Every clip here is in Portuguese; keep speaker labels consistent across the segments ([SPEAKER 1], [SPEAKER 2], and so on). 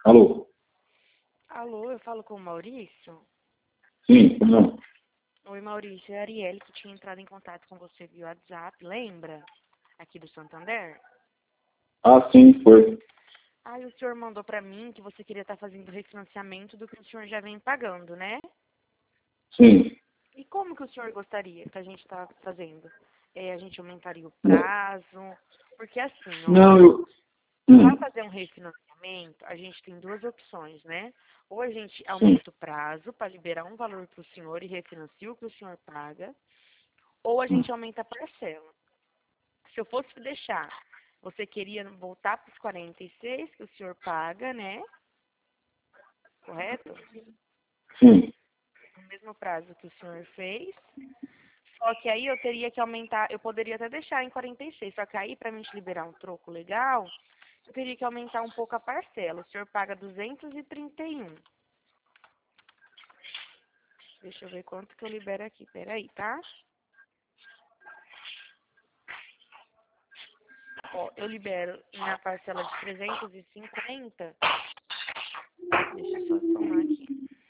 [SPEAKER 1] Alô?
[SPEAKER 2] Alô, eu falo com o Maurício?
[SPEAKER 1] Sim, não.
[SPEAKER 2] Oi, Maurício, é a Arielle que tinha entrado em contato com você via WhatsApp, lembra? Aqui do Santander.
[SPEAKER 1] Ah, sim, foi.
[SPEAKER 2] Aí o senhor mandou pra mim que você queria estar fazendo refinanciamento do que o senhor já vem pagando, né?
[SPEAKER 1] Sim.
[SPEAKER 2] E como que o senhor gostaria que a gente tá fazendo? A gente aumentaria o prazo? Porque assim, ó,
[SPEAKER 1] Não, eu...
[SPEAKER 2] para
[SPEAKER 1] Hum,
[SPEAKER 2] fazer um refinanciamento, a gente tem duas opções, né? Ou a gente
[SPEAKER 1] sim.
[SPEAKER 2] aumenta o prazo para liberar um valor para o senhor e refinancia o que o senhor paga, ou a
[SPEAKER 1] Hum,
[SPEAKER 2] gente aumenta a parcela. Se eu fosse deixar, você queria voltar para os 46 que o senhor paga, né? Correto?
[SPEAKER 1] sim.
[SPEAKER 2] No mesmo prazo que o senhor fez. Só que aí eu teria que aumentar, eu poderia até deixar em 46, só que aí para mim te liberar um troco legal, eu teria que aumentar um pouco a parcela. O senhor paga 231. Deixa eu ver quanto que eu libero aqui. Peraí, tá? Ó, eu libero na parcela de 350. Deixa eu só somar aqui.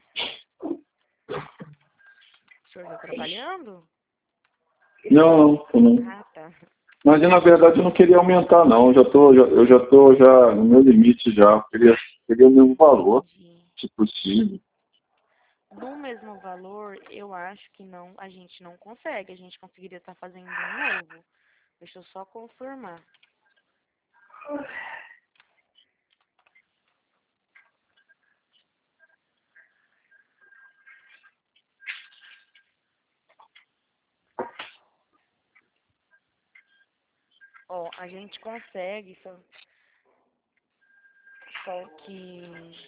[SPEAKER 2] O senhor tá trabalhando?
[SPEAKER 1] Não, não.
[SPEAKER 2] Ah, tá.
[SPEAKER 1] Mas na verdade eu não queria aumentar, não. Eu já tô já no meu limite já. Queria o mesmo valor,
[SPEAKER 2] Entendi.
[SPEAKER 1] se possível.
[SPEAKER 2] No mesmo valor, eu acho que não, a gente não consegue. A gente conseguiria estar fazendo um novo. Deixa eu só confirmar. Ó, a gente consegue, só que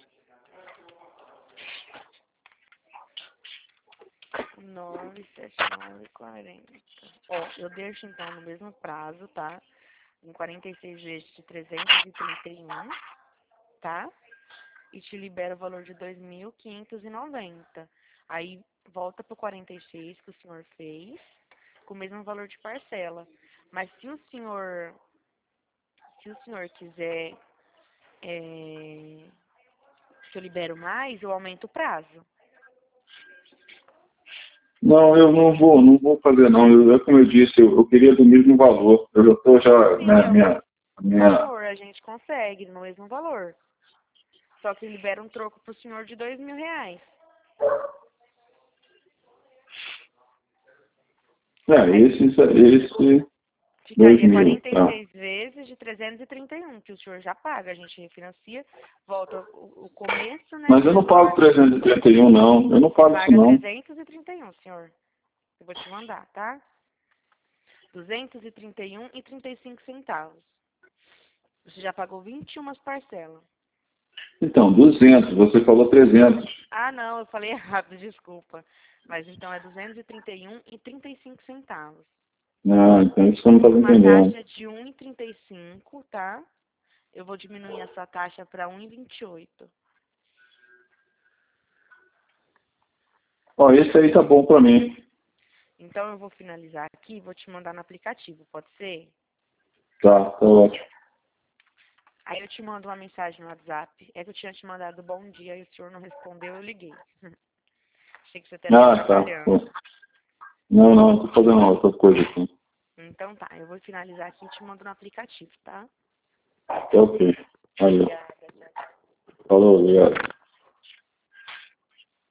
[SPEAKER 2] 97940. Ó, eu deixo então no mesmo prazo, tá? Em 46 vezes de 331, tá? E te libera o valor de 2.590. Aí volta pro 46 que o senhor fez, com o mesmo valor de parcela. Mas se o senhor quiser que eu libero mais, eu aumento o prazo.
[SPEAKER 1] Não, eu não vou fazer não. É como eu disse, eu queria do mesmo valor. Eu já estou já,
[SPEAKER 2] Sim,
[SPEAKER 1] né,
[SPEAKER 2] é o mesmo
[SPEAKER 1] minha...
[SPEAKER 2] valor, a gente consegue no mesmo valor. Só que libera um troco pro senhor de R$ 2.000. Aí
[SPEAKER 1] Esse 2
[SPEAKER 2] ficaria
[SPEAKER 1] mil,
[SPEAKER 2] quarenta e
[SPEAKER 1] tá?
[SPEAKER 2] seis vezes de 331 que o senhor já paga. A gente refinancia, volta o começo, né,
[SPEAKER 1] Mas
[SPEAKER 2] do
[SPEAKER 1] eu não
[SPEAKER 2] mesmo
[SPEAKER 1] pago
[SPEAKER 2] valor.
[SPEAKER 1] 331 não. Eu não
[SPEAKER 2] Você
[SPEAKER 1] pago isso
[SPEAKER 2] paga
[SPEAKER 1] não.
[SPEAKER 2] 331 senhor. Eu vou te mandar, tá? 231,35 centavos. Você já pagou 21 parcelas.
[SPEAKER 1] Então, 200, você falou 300.
[SPEAKER 2] Ah, não, eu falei errado, desculpa. Mas então é 231,35 centavos.
[SPEAKER 1] Ah, então isso que eu não estava
[SPEAKER 2] Uma
[SPEAKER 1] entendendo.
[SPEAKER 2] taxa de 1,35, tá? Eu vou diminuir essa taxa para 1,28.
[SPEAKER 1] Ó, esse aí tá bom pra mim.
[SPEAKER 2] Então eu vou finalizar aqui e vou te mandar no aplicativo, pode ser?
[SPEAKER 1] Tá ótimo.
[SPEAKER 2] Aí eu te mando uma mensagem no WhatsApp. É que eu tinha te mandado bom dia e o senhor não respondeu, eu liguei. Achei que você até estava
[SPEAKER 1] Ah, tá. Pô.
[SPEAKER 2] trabalhando.
[SPEAKER 1] Não, tô fazendo outra coisa aqui.
[SPEAKER 2] Então tá, eu vou finalizar aqui e te mando no aplicativo, tá?
[SPEAKER 1] Tá ok. Valeu.
[SPEAKER 2] Obrigada, tchau.
[SPEAKER 1] Falou, obrigado.